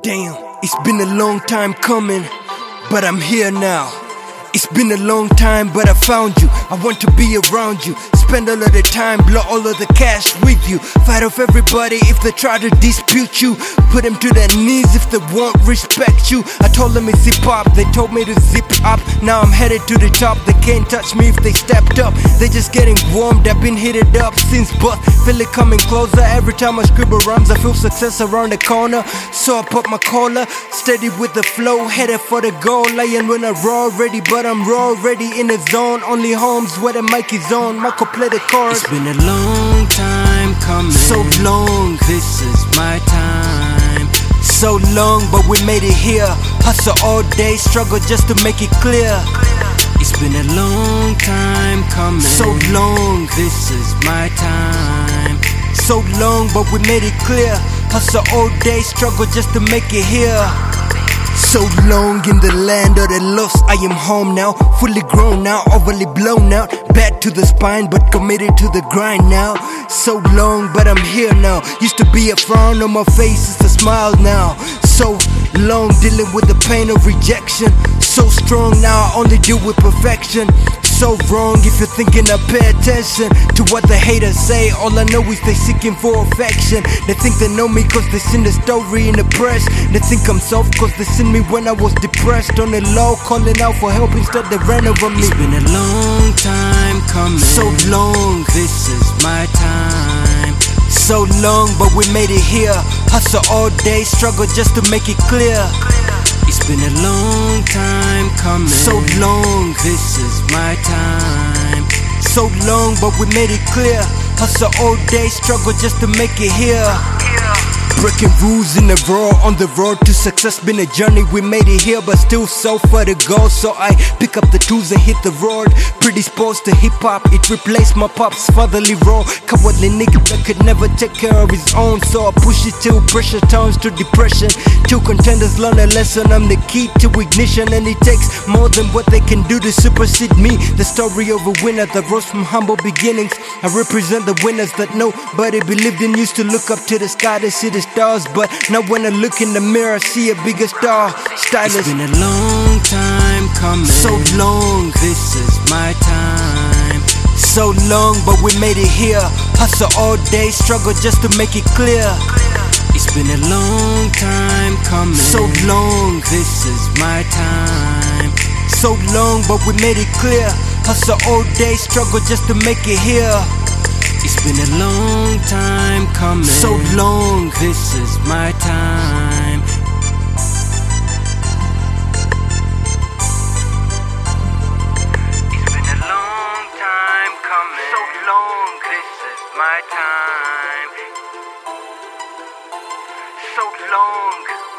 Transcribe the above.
Damn, it's been a long time coming, but I'm here now. It's been a long time, but I found you. I want to be around you. Spend all of the time, blow all of the cash with you. Fight off everybody if they try to dispute you. Put them to their knees if they won't respect you. I told them it's hip hop, they told me to zip up. Now I'm headed to the top, they can't touch me if they stepped up. They just getting warmed, I've been heated up since birth. Feel it coming closer, every time I scribble rhymes I feel success around the corner. So I put my collar, steady with the flow, headed for the goal. Lying when I raw ready, but I'm raw ready in the zone. Only homes where the mic is on, Michael play the chorus. It's been a long time coming, so long, this is my time. So long, but we made it here. Hustle all day, struggle just to make it clear. It's been a long time coming, so long, this is my time. So long, but we made it clear. Hustle all day, struggle just to make it here. So long in the land of the lost, I am home now. Fully grown now, overly blown out. Bad to the spine, but committed to the grind now. So long, but I'm here now. Used to be a frown on my face, it's a smile now. So long dealing with the pain of rejection. So strong now, I only deal with perfection. So wrong if you're thinking I pay attention to what the haters say. All I know is they seeking for affection. They think they know me cause they seen the story in the press. They think I'm soft cause they seen me when I was depressed. On the low, calling out for help instead they ran over me. It's been a long time coming, so long, this is my time. So long, but we made it here. Hustle all day, struggle just to make it clear. It's been a long time coming, so long, this is my time. So long, but we made it clear. Hustle all day, struggle just to make it here. Breaking rules in the raw, on the road to success. Been a journey, we made it here, but still so far to go. So I pick up the tools and hit the road. Predisposed to hip hop, it replaced my pop's fatherly role. Cowardly nigga that could never take care of his own. So I push it till pressure turns to depression. Till contenders learn a lesson, I'm the key to ignition. And it takes more than what they can do to supersede me. The story of a winner that rose from humble beginnings. I represent the winners that nobody believed in. Used to look up to the sky to see the stars, but now when I look in the mirror I see a bigger star. Stylist. It's been a long time coming, so long, this is my time. So long, but we made it here. Hustle all day, struggle just to make it clear. It's been a long time coming, so long, this is my time. So long, but we made it clear. Hustle all day, struggle just to make it here. It's been a long time coming, so long, this is my time. It's been a long time coming, so long, this is my time. So long.